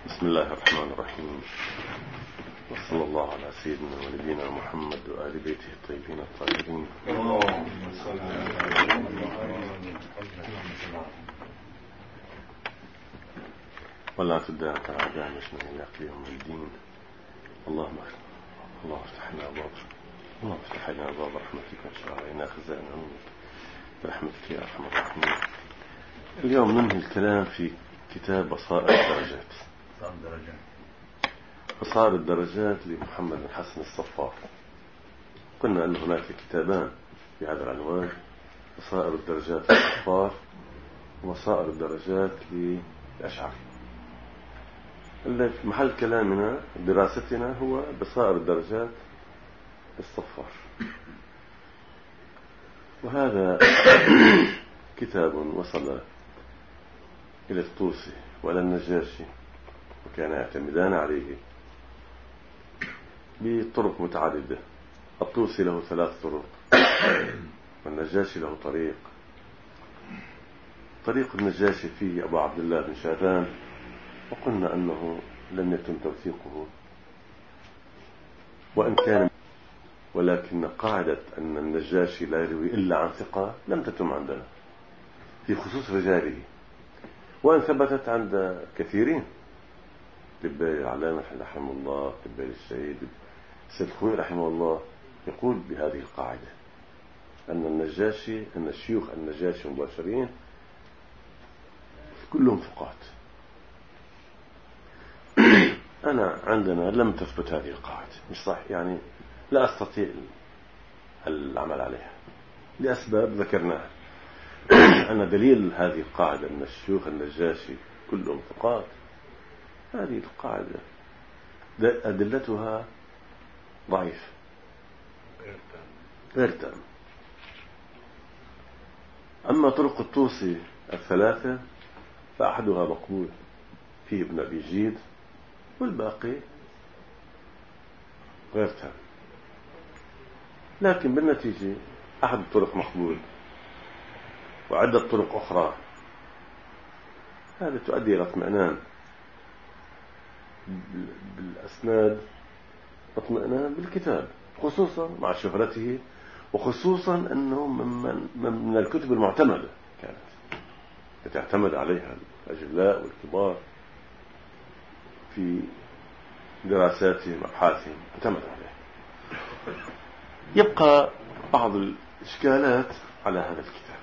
بسم الله الرحمن الرحيم، وصلى الله على سيدنا ونبينا محمد وآل بيته الطيبين الطاهرين. ولا تدع تعالى مشنا إلى قيام الدين. اللهم افتح لنا أبواب رحمتك واشرح علينا خزائن علمك برحمتك يا أرحم الراحمين. اليوم ننهي الكلام في كتاب بصائر الدرجات لمحمد بن حسن الصفار. قلنا أن هناك كتابان بهذا العنوان: بصائر الدرجات للصفار وبصائر الدرجات للأشعري. محل كلامنا دراستنا هو بصائر الدرجات للصفار، وهذا كتاب وصل إلى الطوسي وإلى النجاشي، وكان يعتمدان عليه بطرق متعددة. الطوسي له 3 طرق، والنجاشي له طريق النجاشي فيه أبو عبد الله بن شاذان، وقلنا أنه لم يتم توثيقه وإن كان، ولكن قاعدة أن النجاشي لا يروي إلا عن ثقة لم تتم عندنا في خصوص رجاله، وإن ثبتت عند كثيرين. لبالي العلامة رحمه الله، لبالي الشهيد سيد خوي رحمه الله يقول بهذه القاعدة أن الشيوخ النجاشي مباشرين كلهم ثقات. أنا عندنا لم تثبت هذه القاعدة، مش صح، يعني لا أستطيع العمل عليها لأسباب ذكرناها. أن دليل هذه القاعدة أن الشيوخ النجاشي كلهم ثقات، هذه القاعدة أدلتها ضعيف غير تام. أما طرق الطوسي 3 فأحدها مقبول فيه ابن أبي جيد، والباقي غير تام. لكن بالنتيجة أحد الطرق مقبول وعدة طرق أخرى، هذا تؤدي إلى اطمئنان بالأسناد واطمئنان بالكتاب، خصوصا مع شهرته، وخصوصا أنه من الكتب المعتمدة كانت تعتمد عليها الأجلاء والكبار في دراساتهم أبحاثهم، اعتمد عليها. يبقى بعض الإشكالات على هذا الكتاب.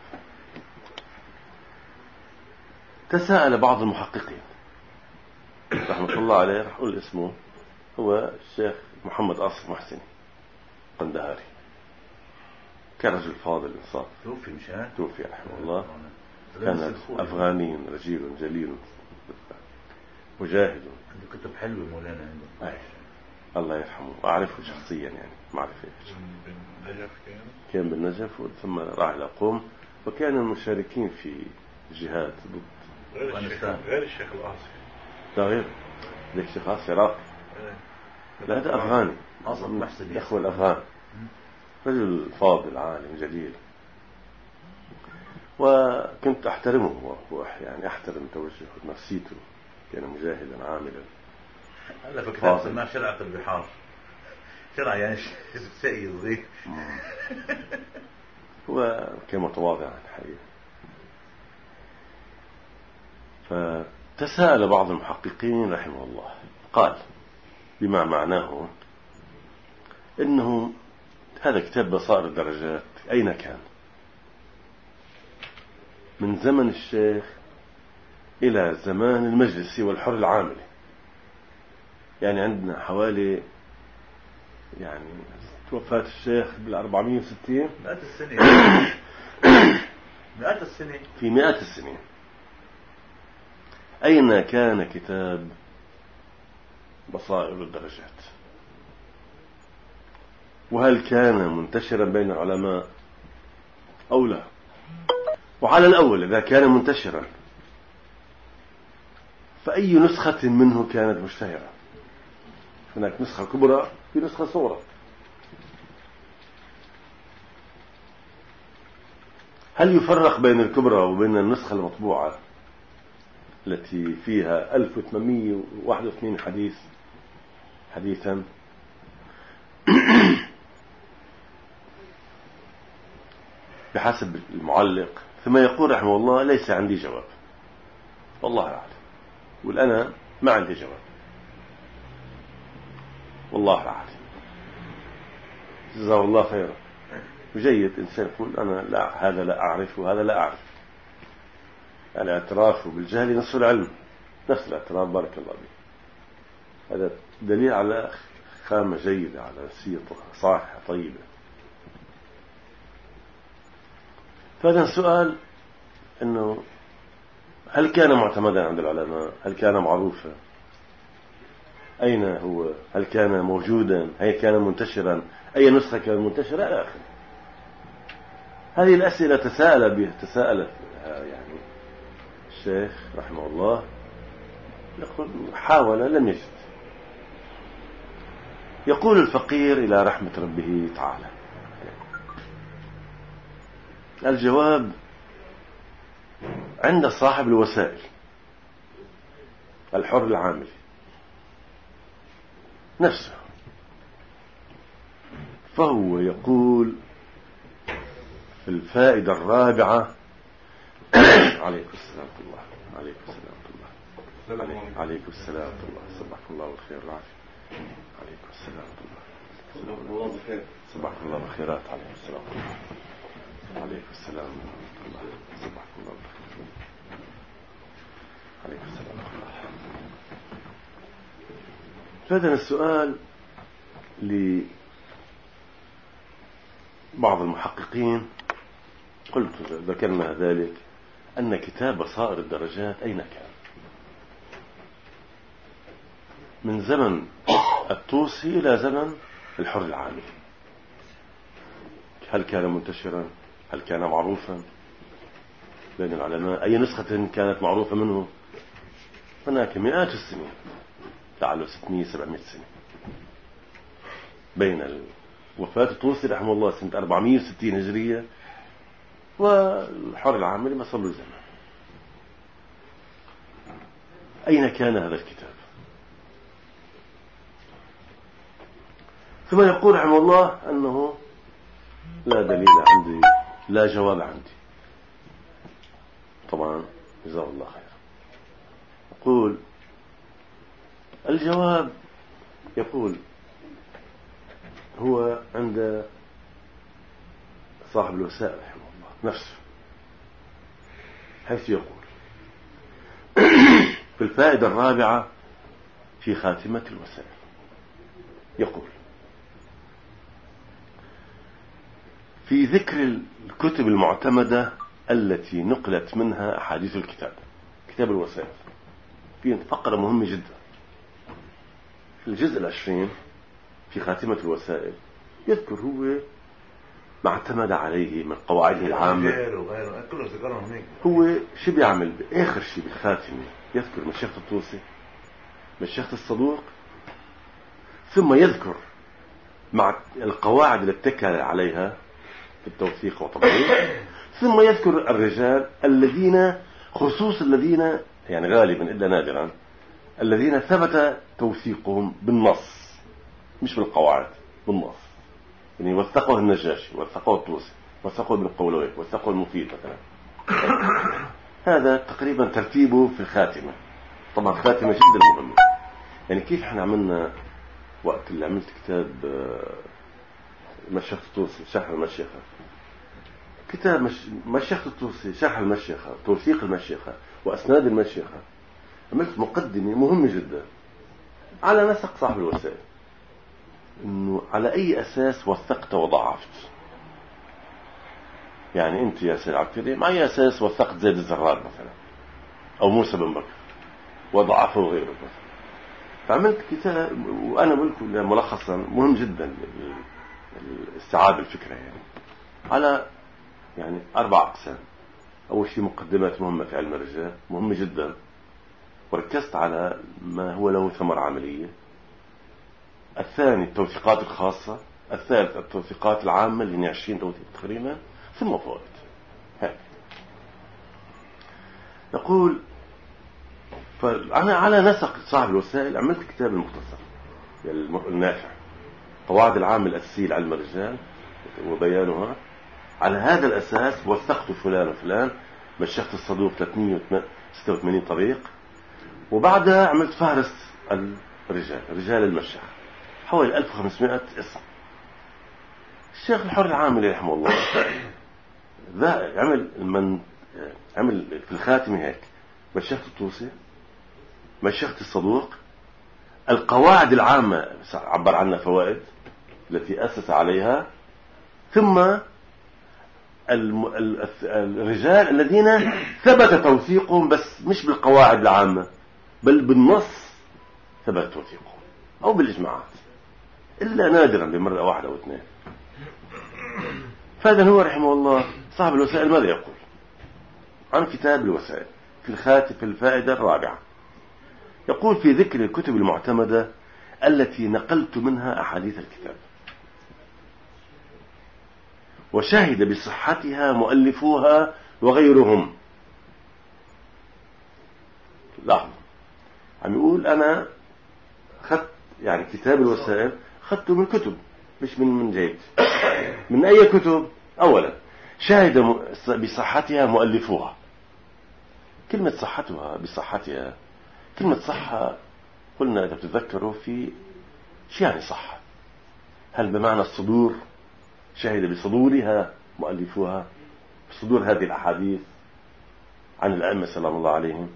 تساءل بعض المحققين رحمة الله عليه، رح أقول اسمه، هو الشيخ محمد آصف محسني قندهاري، كان رجل فاضل إنصاف، توفي رحمه الله. كان أفغاني رجيل جليل مجاهد، عنده كتب حلوة مولانا عنده. الله يرحمه، أعرفه شخصيا يعني معرفة. كان بالنجف ثم راح إلى قوم، وكان المشاركين في جهاد ضد غير الشيخ الآصفي. لا غير ذلك الشيخ الآصفي عراقي، لا هذا أفغاني، آصف محسن الأخوة الأفغان، رجل فاضل عالم جليل، وكنت أحترمه، يعني أحترم توجهه نفسيته، كان مجاهدا عاملا. هلا في كتاب سماه شرعة البحار، شرع يعني شيء صغير. هو كان متواضعا الحقيقة. فتساءل بعض المحققين رحمه الله، قال بما معناه إنه هذا كتاب بصائر الدرجات أين كان؟ من زمن الشيخ إلى زمان المجلسي والحر العاملي، يعني عندنا حوالي، يعني توفاة الشيخ بال460 مئات السنين في مئات السنين. أين كان كتاب بصائر الدرجات؟ وهل كان منتشرا بين العلماء أو لا؟ وعلى الأول إذا كان منتشرا فأي نسخة منه كانت مشتهرة؟ هناك نسخة كبرى في نسخة صغرى. هل يفرق بين الكبرى وبين النسخة المطبوعة؟ التي فيها 1881 حديثا بحسب المعلق، ثم يقول رحمه الله: ليس عندي جواب، والله أعلم، والأنا ما عندي جواب، والله أعلم. جزاه الله خيرا. وجيد إنسان يقول: أنا لا، هذا لا أعرف وهذا لا أعرف. الاعتراف بالجهل نصف العلم، نفس الاعتراف، بارك الله به. هذا دليل على خامة جيدة، على نفسية صالحة طيبة. فهذا السؤال إنه هل كان معتمدا عند العلماء؟ هل كان معروفا؟ أين هو؟ هل كان موجودا؟ هل كان منتشرا؟ أي نسخة كان منتشرة؟ إلى آخره. هذه الأسئلة تساءلت يعني الشيخ رحمه الله، يقول: حاول لم يجد. يقول الفقير إلى رحمة ربه تعالى: الجواب عند صاحب الوسائل الحر العامل نفسه. فهو يقول في الفائدة الرابعة: عليكم السلام الله، عليكم السلام الله، عليكم السلام الله، صباح الله بالخير والعافية، عليكم السلام الله، صباح الله بالخيرات، عليكم السلام الله، عليكم السلام الله، صباح الله بالخير، عليكم السلام الله. فهذا السؤال لبعض المحققين، قلت ذكرنا ذلك، أن كتاب بصائر الدرجات أين كان؟ من زمن الطوسي إلى زمن الحر العامل. هل كان منتشرا؟ هل كان معروفا بين العلماء؟ أي نسخة كانت معروفة منه؟ هناك مئات السنين، لعله 600-700 سنة بين وفاة الطوسي رحمه الله سنة 460 هجرية والحر العامل ما صار له زمان. أين كان هذا الكتاب؟ ثم يقول رحمه الله أنه لا دليل عندي، لا جواب عندي. طبعا جزاه الله خير. يقول الجواب، يقول هو عند صاحب الوسائل رحمه الله نفسه، حيث يقول في الفائدة الرابعة في خاتمة الوسائل، يقول: في ذكر الكتب المعتمدة التي نقلت منها أحاديث الكتاب، كتاب الوسائل، في فقرة مهمة جدا في الجزء 20 في خاتمة الوسائل، يذكر هو ما اعتمد عليه من قواعده العامة. هو شو بيعمل بآخر شيء بالخاتمة؟ يذكر مشيخة الطوسي، مشيخة الصدوق، ثم يذكر مع القواعد التي اتكل عليها في التوثيق والتضعيف، ثم يذكر الرجال الذين، خصوص الذين يعني غالبا إلا نادرا الذين ثبت توثيقهم بالنص، مش بالقواعد، بالنص. يعني وثقه النجاشي، وثقه الطوسي، وثقه ابن قولوي، وثقه المفيد مثلا. هذا تقريبا ترتيبه في الخاتمة. طبعا خاتمة جدا مهمة. يعني كيف احنا عملنا وقت اللي عملت كتاب مشيخة الطوسي، شرح المشيخة، كتاب مشيخة الطوسي، شرح المشيخة، توثيق المشيخة وأسناد المشيخة، عملت مقدمة مهمة جدا على نسق صاحب الوسائل، إنه على أي أساس وثقت وضعفت. يعني أنت يا سيد عبد الكريم على أي أساس وثقت زيد الزرار مثلا أو موسى بن بكر وضعفه غيره مثلا. فعملت كتاب وأنا بقول ملخصا مهم جدا استيعاب الفكرة، يعني على يعني 4 أقسام. أول شيء مقدمات مهمة في علم الرجال، مهمة جدا، وركزت على ما هو له ثمرة عملية. الثاني التوثيقات الخاصة. الثالث التوثيقات العامة اللي هي 20 توثيق تقريبا، ثم فوائد. هيك يقول: فأنا على نسق صاحب الوسائل عملت كتاب المختصر النافع، قواعد العامة الأساسية لعلم الرجال وبيانها. على هذا الأساس وثقت فلان وفلان، مشيخت الصدوق 386 طريق، وبعدها عملت فهرس رجال المشيخ حوالي 1500 اسم. الشيخ الحر العاملي رحمه الله عمل في الخاتمة هيك: مشيخة الطوسي، مشيخة الصدوق، القواعد العامة عبر عنها فوائد التي أسس عليها، ثم الرجال الذين ثبت توثيقهم بس مش بالقواعد العامة بل بالنص ثبت توثيقهم أو بالإجماعات إلا نادرا بمرة واحدة أو اثنين. فهذا هو رحمه الله صاحب الوسائل ماذا يقول عن كتاب الوسائل في الفائدة الرابعة؟ يقول: في ذكر الكتب المعتمدة التي نقلت منها أحاديث الكتاب وشهد بصحتها مؤلفوها وغيرهم. لاحظوا، عم يقول أنا خدت يعني كتاب الوسائل خدته من كتب مش من جيد. من أي كتب؟ أولا شهد بصحتها مؤلفوها. كلمة صحتها بصحتها، كلمة صحة قلنا إذا بتتذكروا في شو يعني صحة؟ هل بمعنى الصدور؟ شهد بصدورها مؤلفوها، بصدور هذه الأحاديث عن الأئمة سلام الله عليهم،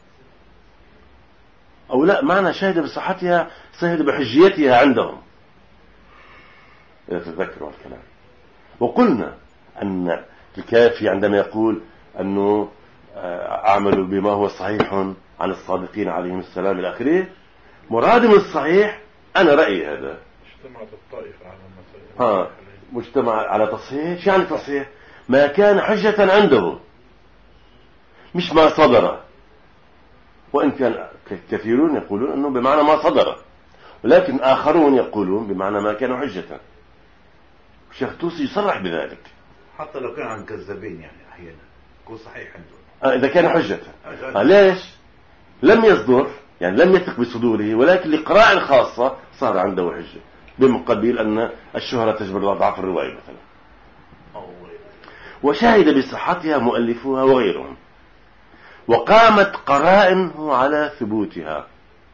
أو لا معنى شهد بصحتها شهد بحجيتها عندهم إذا تتذكروا الكلام. وقلنا أن الكافي عندما يقول أنه أعمل بما هو صحيح عن الصادقين عليهم السلام إلى آخره، مراد من الصحيح أنا رأيي هذا اجتمعت الطائفة على المسألة مجتمع على تصحيح. شو يعني تصحيح؟ ما كان حجة عنده مش ما صدر، وإن كان كثيرون يقولون أنه بمعنى ما صدر، ولكن آخرون يقولون بمعنى ما كان حجة. الشيخ الطوسي يصرح بذلك حتى لو كان عن كذابين يعني أحيانا يكون صحيح عنده إذا كان حجة. ليش؟ لم يصدر يعني لم يثق بصدوره، ولكن لقراءة خاصة صار عنده حجة، بمقابل أن الشهرة تجبر ضعف الرواية مثلا. وشهد بصحتها مؤلفوها وغيرهم، وقامت قرائن على ثبوتها،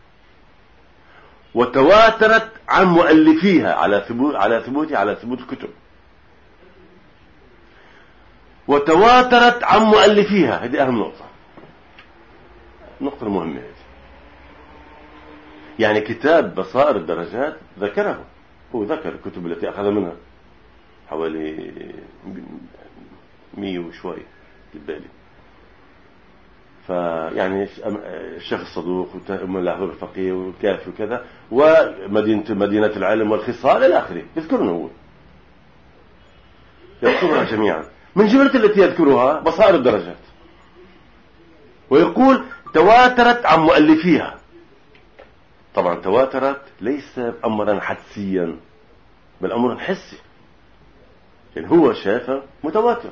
وتواترت عن مؤلفيها على ثبوت الكتب، وتواترت عن مؤلفيها. هذه أهم نقطة مهمة. يعني كتاب بصائر الدرجات ذكره، هو ذكر الكتب التي أخذ منها حوالي 100 وشوي بالبالي. فيعني الشيخ الصدوق وأم الأحباب الفقيه والكافي وكذا ومدينة العلم والخصال إلى آخره يذكرونه، هو يذكرها جميعا. من جملة التي يذكرها بصائر الدرجات، ويقول تواترت عن مؤلفيها. طبعا تواترت ليس أمرا حدسيا بل أمرا حسي، يعني هو شافه متواتر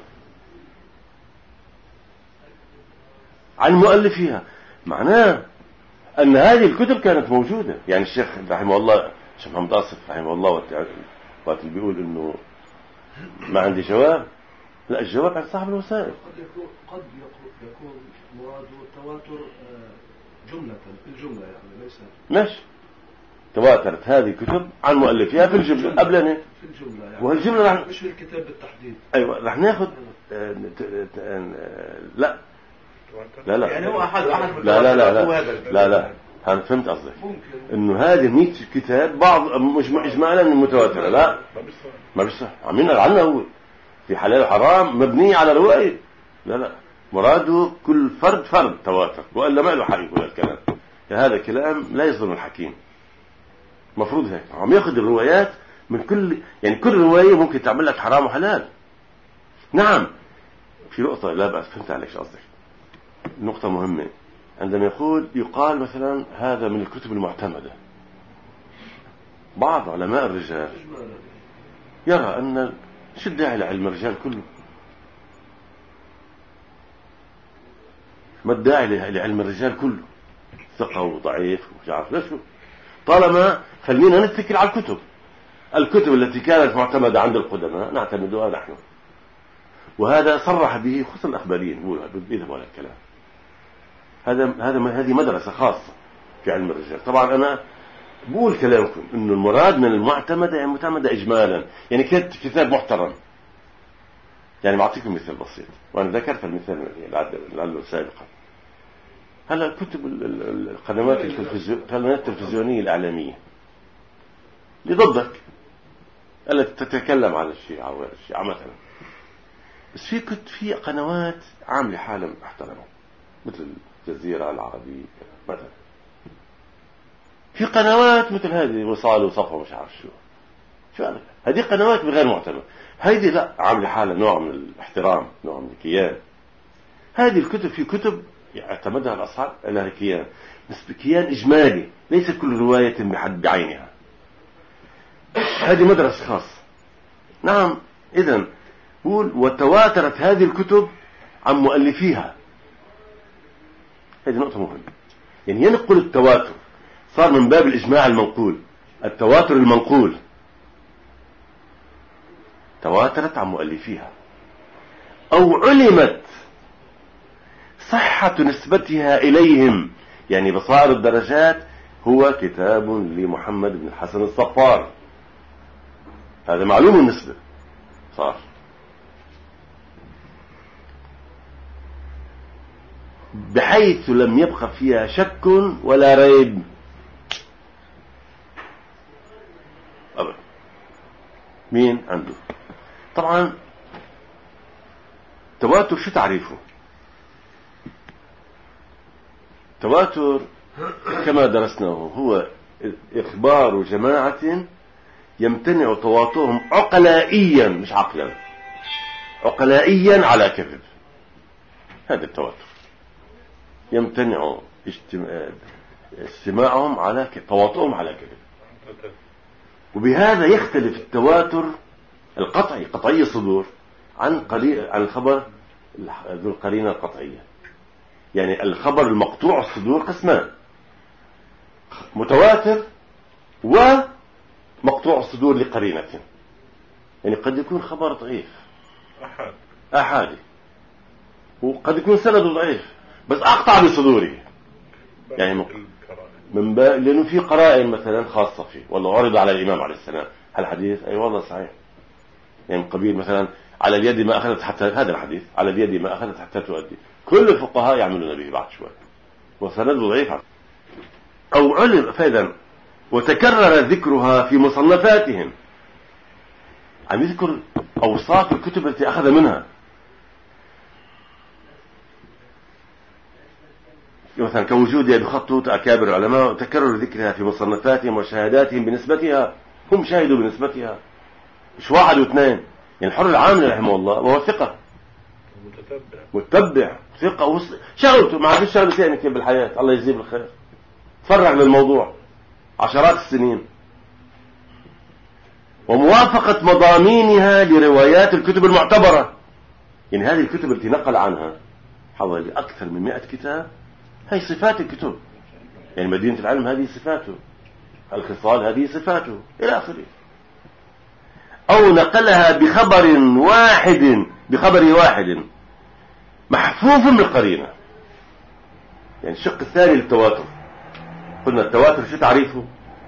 عن مؤلفيها، معناه أن هذه الكتب كانت موجودة. يعني الشيخ رحمه الله، الشيخ محمد آصف رحمه الله وقت بيقول إنه ما عندي جواب، لا، الجواب عن صاحب الوسائل. قد يكون مراد التواتر جملة الجملة، يعني ليس ماشي. تواترت هذه الكتب عن مؤلفيها في الجملة قبلنا في الجملة، يعني والجملة مش في الكتاب بالتحديد. أيوة رح ناخد لا يعني هو أحد لا أنا فهمت قصدك إنه هذه 100 كتاب بعض مش إجمالا متواترة، لا ما بيصح. عمين عنه هو في حلال حرام مبني على رواية، لا مراده كل فرد تواتر، وإلا ما له حق يقول الكلام هذا. كلام لا يصدر من الحكيم، مفروض هيك. عم ياخذ الروايات من كل رواية ممكن تعمل لك حرام وحلال. نعم في نقطة لا بأس، فهمت عليك شو قصدك، نقطة مهمة. عندما يقال مثلا هذا من الكتب المعتمدة، بعض علماء الرجال يرى أن شو الداعي لعلم الرجال كله، ما الداعي لعلم الرجال كله، ثقة وضعيف ومش عارف ليش. طالما خلينا نتكل على الكتب التي كانت معتمدة عند القدماء نعتمدها نحن. وهذا صرح به خصوصا الأخباريين بيذهبوا على الكلام. هذه مدرسة خاصة في علم الرجال. طبعا أنا بقول كلامكم إنه المراد من المعتمدة يعني معتمدة إجمالا، يعني كتاب محترم. يعني بعطيكم مثال بسيط، وأنا ذكرت المثال لعله سابقا. هلا الكتب القنوات التلفزيونية الإعلامية اللي ضدك التي تتكلم عن الشيعة مثلا، بس في قنوات عاملة حالة محترمة مثل الجزيرة العربية مثلا. في قنوات مثل هذه وصال وصفة مش عارف شو هذه قنوات غير معتمدة. هذه لا، عاملة حالة نوع من الاحترام، نوع من الكيان. هذه الكتب في كتب يعتمدها الأصحاب لها كيان، بس بكيان إجمالي، ليس كل رواية بحد بعينها. هذه مدرسة خاصة. نعم. إذن قول وتواترت هذه الكتب عن مؤلفيها. هذه نقطة مهمة. يعني ينقل التواتر صار من باب الإجماع المنقول، التواتر المنقول تواترت عن مؤلفيها، أو علمت صحة نسبتها إليهم. يعني بصائر الدرجات هو كتاب لمحمد بن الحسن الصفار، هذا معلوم النسبة صار. بحيث لم يبقى فيها شك ولا ريب أبدا. مين عنده؟ طبعا تواتر شو تعريفه؟ تواتر كما درسناه هو إخبار جماعة يمتنع تواترهم عقلائيا، مش عقلا، عقلائيا على كذب. هذا التواتر يمتنع استماعهم على تواترهم على كذب. وبهذا يختلف التواتر القطعي قطعي الصدور عن الخبر ذو القرينة القطعية. يعني الخبر المقطوع الصدور قسمان: متواتر ومقطوع الصدور لقرينة. يعني قد يكون خبر ضعيف أحادي، وقد يكون سند ضعيف بس أقطع بصدوره، يعني لأنه في قرائن مثلا خاصة فيه، والله عرض على الإمام عليه السلام الحديث أي والله صحيح، يعني قبيل مثلا على اليد ما أخذت حتى، هذا الحديث على اليد ما أخذت حتى تؤدي، كل الفقهاء يعملون به بعد شوي، وسند ضعيف. أو علم فإذا وتكرر ذكرها في مصنفاتهم، عم يذكر أوصاف الكتب التي أخذ منها. مثلا كوجودها بخطوط أكابر العلماء، وتكرر ذكرها في مصنفاتهم وشهاداتهم بنسبتها، هم شاهدوا بنسبتها، مش واحد واثنين. يعني الحر العامل رحمه الله وهو ثقة متبع ثقة شغلته ما عادش شغله ثاني كيف بالحياة، الله يجزيه بالخير، تفرغ للموضوع عشرات السنين. وموافقة مضامينها لروايات الكتب المعتبرة. يعني هذه الكتب التي نقل عنها حوالي أكثر من 100 كتاب، هي صفات الكتب. يعني مدينة العلم هذه صفاته، الخصال هذه صفاته إلى آخره. أو نقلها بخبر واحد محفوف بالقرينة. يعني الشق الثاني للتواتر، قلنا التواتر شو تعريفه؟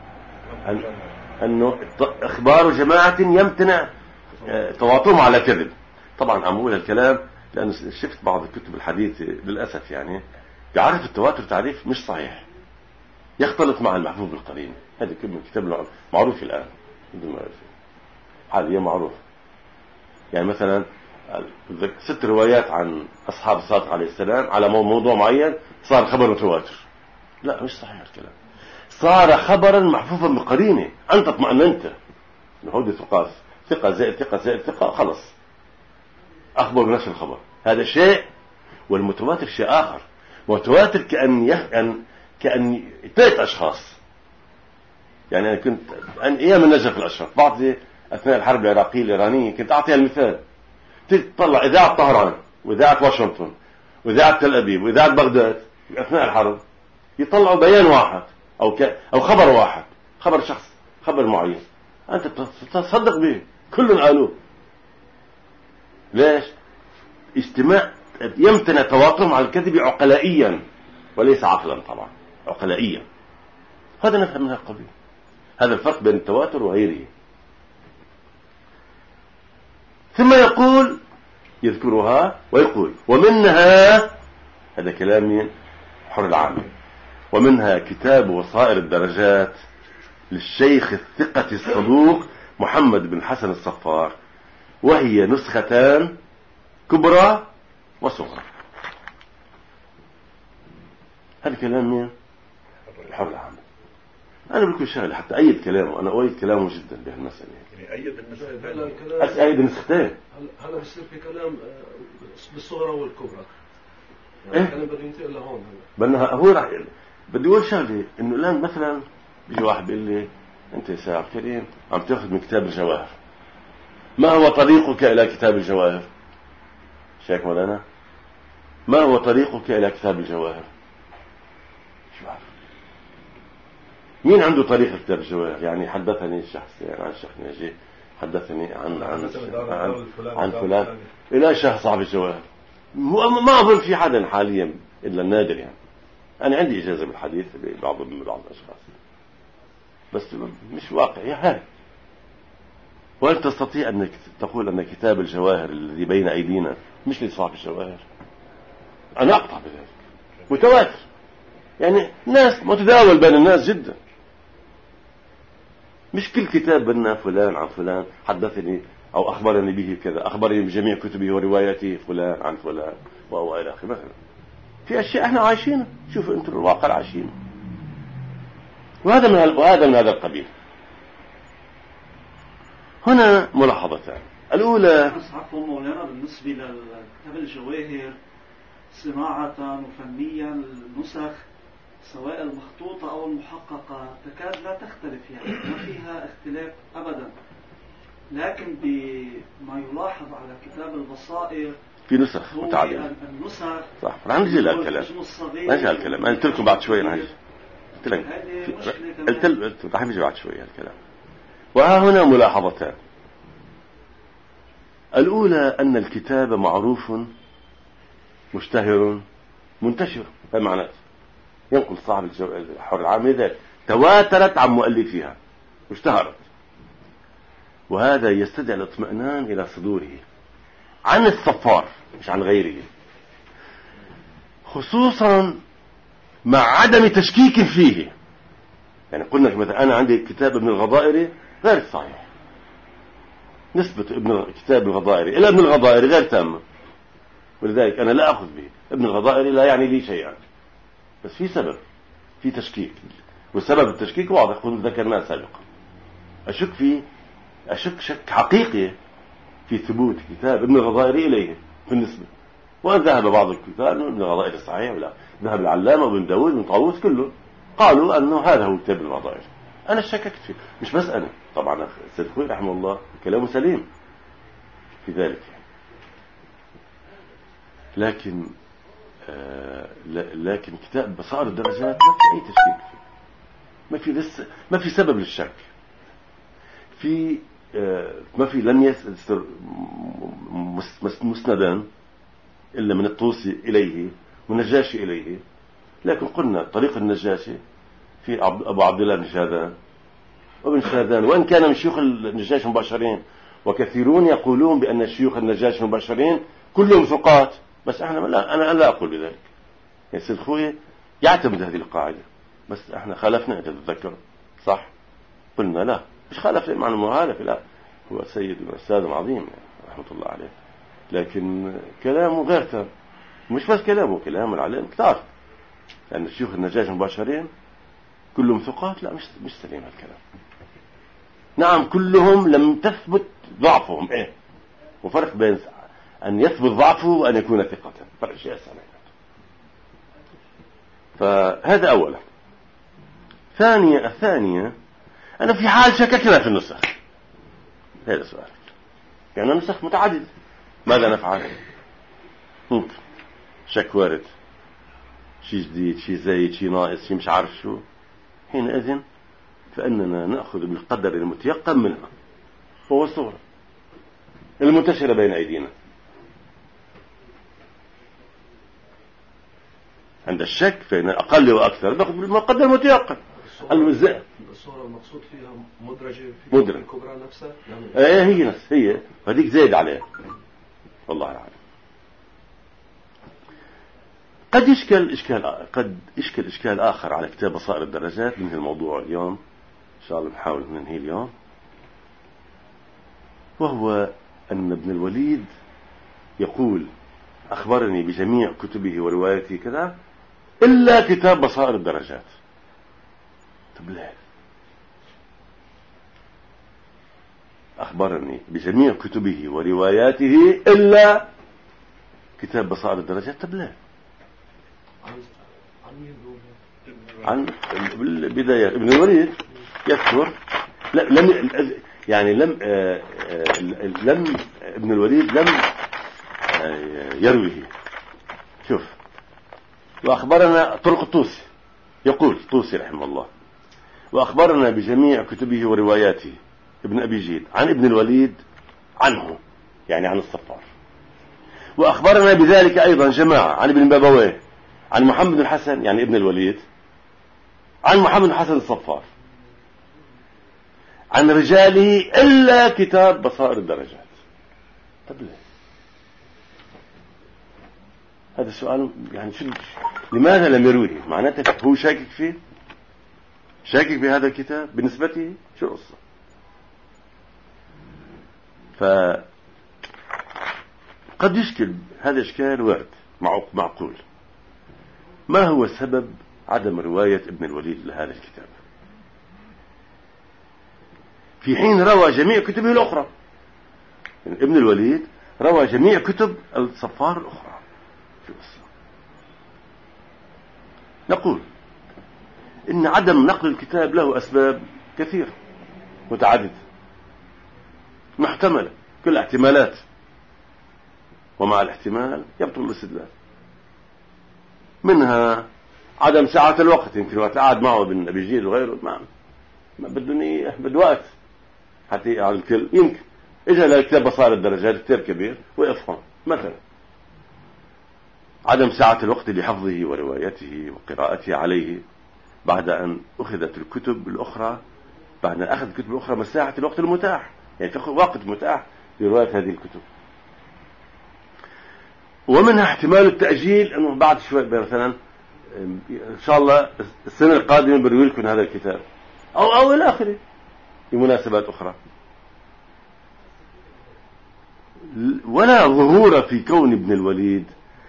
أنه إخبار جماعة يمتنع تواترهم على كذب. طبعا عم أقول الكلام لأن شفت بعض الكتب الحديثة للأسف يعني يعرف التواتر تعريف مش صحيح، يختلط مع المحفوظ بالقرينة. هذا من كتاب معروف الآن حاليا معروف. يعني مثلا 6 روايات عن أصحاب الصادق عليه السلام على موضوع معين صار خبر متواتر. لا مش صحيح الكلام، صار خبرا محفوظا بقرينة، أنت اطمأننت نهود ثقة زائد ثقة زائد ثقة، خلص أخبر بنفس الخبر. هذا شيء، والمتواتر شيء آخر. متواتر كأن 3 أشخاص. يعني أنا كنت أيام النجف الأشرف بعض أثناء الحرب العراقية الإيرانية كنت أعطيها المثال، تطلع إذاعة طهران وإذاعة واشنطن وإذاعة تل أبيب وإذاعة بغداد أثناء الحرب يطلعوا بيان واحد أو خبر واحد، خبر شخص، خبر معين، أنت تصدق به، كلهم قالوه. ليش؟ اجتماع يمتنع تواترهم على الكذب عقلائيا وليس عقلا، طبعا عقلائيا. هذا نفهم من القبيل. هذا الفرق بين التواتر وغيره. ثم يقول، يذكرها ويقول: ومنها، هذا كلام مين؟ حر العامل. ومنها كتاب وصائر الدرجات للشيخ الثقة الصدوق محمد بن حسن الصفار، وهي نسختان كبرى وصغرى. هذا كلام مين؟ الحر العامل. أنا بقول شغله حتى أيد كلامه، أنا أؤيد كلامه جدا بهالمسألة. يعني أيد النسختين، أيد النسختين. هلا بصير في كلام بالصغرى والكبرى، يعني إيه؟ أنا بدي ينتقل لهون. بدنا هو راح بدي أقول شغله، إنه الآن مثلا يجي واحد بيقول لي: أنت يا سيد عبد الكريم عم تأخذ من كتاب الجواهر، ما هو طريقك إلى كتاب الجواهر؟ شايف مولانا؟ ما هو طريقك إلى كتاب الجواهر؟ شو عارف مين عنده طريق كتاب الجواهر؟ يعني حدثني الشخص، يعني عن الشيخ ناجي، حدثني عن فلان إلى شيخ صاحب الجواهر. ما أظن في حدا حاليا إلا النادر. يعني أنا عندي إجازة بالحديث ببعض الأشخاص، بس مش واقعي هذا. وهل تستطيع أنك تقول أن كتاب الجواهر الذي بين أيدينا مش لصاحب الجواهر؟ أنا أقطع بذلك، متواتر، يعني ناس متداول بين الناس جدا. مش كل كتاب بنا فلان عن فلان حدثني أو أخبرني به كذا، أخبرني بجميع كتبه ورواياته فلان عن فلان وإلى آخره. مثلا في أشياء إحنا عايشينها، شوفوا أنتم الواقع عايشينه. وهذا من هذا القبيل. هنا ملاحظتان. الأولى، عفوا مولانا، بالنسبة لكتاب الجواهر صناعة وفنيا النسخ سواء المخطوطة أو المحققة تكاد لا تختلف، يعني ما فيها اختلاف أبدا. لكن بما يلاحظ على كتاب البصائر في نسخ متعددة. النسخ صح، رح نجي للكلام. نجي للكلام. أنا قلت لكم بعد شوي رح نجي بعد شوي الكلام. وها هنا ملاحظتان. الأولى أن الكتاب معروف مشتهر منتشر، هذا معناته ينقل صاحب الحر العامل ذلك، تواترت عن مؤلفها واشتهرت، وهذا يستدعي الاطمئنان إلى صدوره عن الصفار مش عن غيره، خصوصا مع عدم تشكيك فيه. يعني قلنا مثلا أنا عندي كتاب ابن الغضائري غير صحيح، نسبة كتاب الغضائري إلى ابن الغضائري غير تامة، ولذلك أنا لا أخذ به. ابن الغضائري لا يعني لي شيئا، بس في سبب، في تشكيك، وسبب التشكيك واضح كنت ذكرناه سابقا. أشك شك حقيقي في ثبوت كتاب ابن الغضائري إليه في النسبة. وأن ذهب بعض الكتاب ابن الغضائري صحيح، ولا ذهب العلامة وابن داود وابن طاووس كله قالوا أنه هذا هو كتاب ابن الغضائري. أنا شككت فيه، مش بس أنا طبعا، السيد خوي رحمه الله كلامه سليم في ذلك، لكن كتاب بصائر الدرجات ما في أي تشكيك فيه، ما في سبب للشك في، ما في، لم يصدر مسندا إلا من الطوسي إليه والنجاشي إليه. لكن قلنا طريق النجاشي في أبو عبد الله بن شاذان وابن شاذان، وإن كان من شيوخ النجاشي مباشرين، وكثيرون يقولون بأن شيوخ النجاشي مباشرين كلهم ثقات، بس أنا لا أقول بذلك. يعني سيد خوي يعتمد هذه القاعدة، بس احنا خالفنا، أنت تتذكر صح؟ قلنا لا، مش خالف معنى مخالف، لا، هو سيد وأستاذ عظيم يعني رحمة الله عليه، لكن كلامه غير تام. مش بس كلامه العلم كتار، لأن الشيوخ النجاشي مباشرين كلهم ثقات، لا مش سليم هالكلام. نعم كلهم لم تثبت ضعفهم، وفرق بين أن يثبت ضعفه وأن يكون ثقة، فرق شيء سنة. فهذا أولا. ثانية أنا في حال شككنا في النسخ، هذا سؤال، يعني النسخ متعدد، ماذا نفعل؟ ممكن شك وارد، شيء جديد، شيء زايد، شيء ناقص، شيء مش عارف شو، حينئذ فإننا نأخذ بالقدر المتيقن منها، هو الصورة المنتشرة بين أيدينا. عند الشك فإن أقل وأكثر نأخذ بالقدر المتيقن. الصورة المقصود فيها مدرجة في الكبرى نفسها يعني هي نفس هي هذيك زايد عليها، والله العالم. قد يشكل إشكال آخر على كتاب بصائر الدرجات من الموضوع اليوم، إن شاء الله نحاول ننهي اليوم، وهو أن ابن الوليد يقول أخبرني بجميع كتبه وروايته كذا إلا كتاب بصائر الدرجات. طب ليه؟ أخبرني بجميع كتبه ورواياته إلا كتاب بصائر الدرجات. طب ليه؟ عن البداية ابن الوليد يذكر لم ابن الوليد لم يرويه. شوف، وأخبرنا طرق الطوسي، يقول الطوسي رحمه الله: وأخبرنا بجميع كتبه ورواياته ابن أبي جيد عن ابن الوليد عنه، يعني عن الصفار. وأخبرنا بذلك أيضا جماعة عن ابن بابويه عن محمد بن الحسن، يعني ابن الوليد، عن محمد بن الحسن الصفار، عن رجاله إلا كتاب بصائر الدرجات. طب ليه؟ هذا السؤال، يعني لماذا لم يرويه؟ معناته هو شاكك فيه، شاكك بهذا الكتاب بالنسبة شو القصة؟ فقد يشكل هذا إشكال وارد معقول. ما هو سبب عدم رواية ابن الوليد لهذا الكتاب في حين روى جميع كتبه الأخرى؟ يعني ابن الوليد روى جميع كتب الصفار الأخرى. نقول إن عدم نقل الكتاب له أسباب كثيرة متعددة محتملة، كل احتمالات، ومع الاحتمال يبطل الاستدلال. منها عدم سعة الوقت، يمكن وقت قاعد معه ابن أبي جيد وغيره ما بدني بد وقت حتى على الكل. يمكن إجا لكتاب بصائر الدرجات كتاب كبير ويفهم مثلا. عدم سعة الوقت لحفظه وروايته وقراءته عليه بعد أن أخذت الكتب الأخرى، بعد أن أخذ الكتب الأخرى مساحة الوقت المتاح، يعني تأخذ وقت متاح لرواية هذه الكتب. ومنها احتمال التأجيل، أنه بعد شوي مثلا إن شاء الله السنة القادمة بروي لكم هذا الكتاب أو إلى آخره لمناسبات أخرى. ولا ظهور في كون ابن الوليد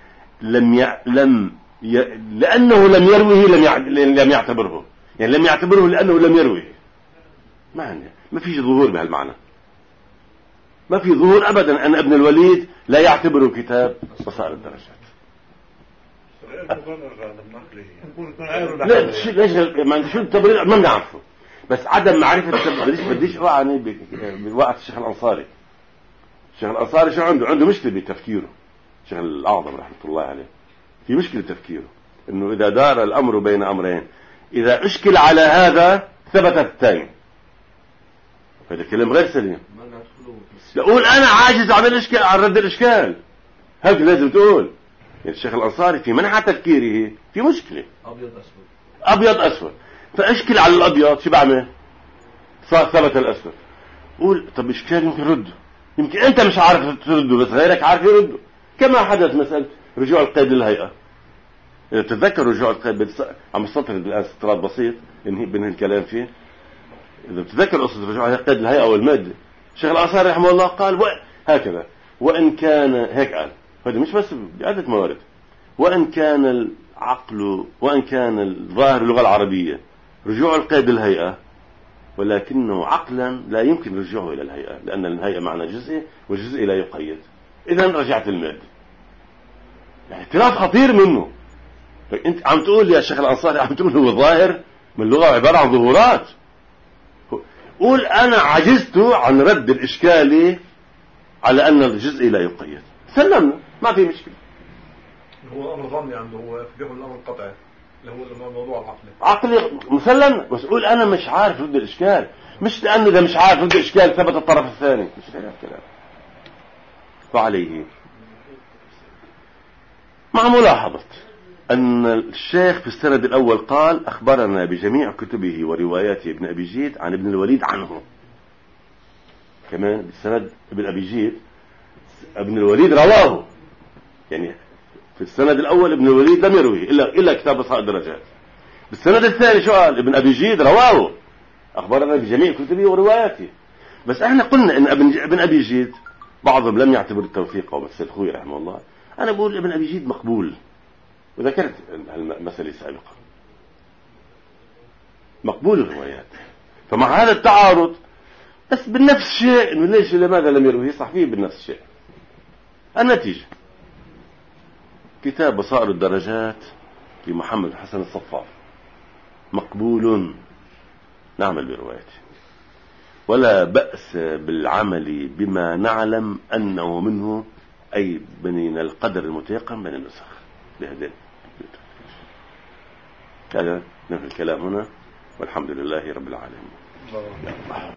لأنه لم يروه لم يعتبره، يعني لم يعتبره لأنه لم يروه. ما فيش ظهور بهالمعنى، ما في ظهور أبدا أن ابن الوليد لا يعتبره كتاب بصائر الدرجات. لا شو التبرير ما بنعرفه، بس عدم معرفة. بديش أوعني بوقت الشيخ الأنصاري. الشيخ الأنصاري شو عنده مشكلة بتفكيره. الشيخ الأعظم رحمة الله عليه في مشكلة تفكيره، إنه إذا دار الأمر بين أمرين، إذا أشكل على هذا ثبت الثاني. هذا كلام غير سليم. يقول أنا عاجز عن الإشكال، عن رد الإشكال، هذا لازم تقول. يعني الشيخ الأنصاري في منحى تفكيره في مشكلة أبيض أسود، فأشكل على الأبيض، شو بعمل؟ صار ثبت الأسود. قول طب إشكال يمكن رده، يمكن أنت مش عارف ترده بس غيرك عارف يرده. كما حدث مسألة رجوع القيد للهيئة. إذا تتذكر رجوع القيد، عم استطرد الآن استطراد بسيط بنهي الكلام فيه. إذا تتذكر قصة رجوع القيد للهيئة والمادة، الشيخ الأنصاري رحمه الله قال هكذا: وإن كان هيك قال، هذا مش بس بعدة موارد، وإن كان العقل، وإن كان الظاهر اللغة العربية رجوع القيد للهيئة، ولكنه عقلا لا يمكن رجوعه إلى الهيئة، لأن الهيئة معنى جزئي والجزئي لا يقيد. إذن رجعت المادة. يعني اختلاف خطير منه. أنت عم تقول يا شيخ الأنصاري، عم تقول هو ظاهر من اللغة عبارة عن ظهورات. قول أنا عجزت عن رد الإشكالي على أن الجزء لا يقيد، سلمنا، ما في مشكلة. هو أمر ظني عنده، هو بياخذ الأمر القطعي اللي هو الموضوع عقلي مسلم. بس أقول أنا مش عارف رد الإشكال، مش لأنه إذا مش عارف رد الإشكال ثبت الطرف الثاني، مش هذا الكلام. وعليه مع ملاحظة أن الشيخ في السند الأول قال أخبرنا بجميع كتبه ورواياته ابن أبي جيد عن ابن الوليد عنه. كمان بالسند ابن أبي جيد ابن الوليد رواه، يعني في السند الأول ابن الوليد لم يروي إلا كتاب بصائر الدرجات. بالسند الثاني شو قال؟ ابن أبي جيد رواه أخبرنا بجميع كتبه ورواياته. بس احنا قلنا ان ابن أبي جيد بعضهم لم يعتبر التوثيق، ومثل خوي رحمه الله. أنا بقول ابن أبي جيد مقبول، وذكرت المسألة سابقا، مقبول الروايات. فمع هذا التعارض بس بالنفس الشيء، إنه ليش لماذا لم يروي صحيح بالنفس الشيء. النتيجة كتاب بصائر الدرجات لمحمد حسن الصفار مقبول، نعمل بروايته، ولا بأس بالعمل بما نعلم أنه منه، أي من القدر المتيقن من النسخ بهذين. هذا نفس الكلام هنا، والحمد لله رب العالمين.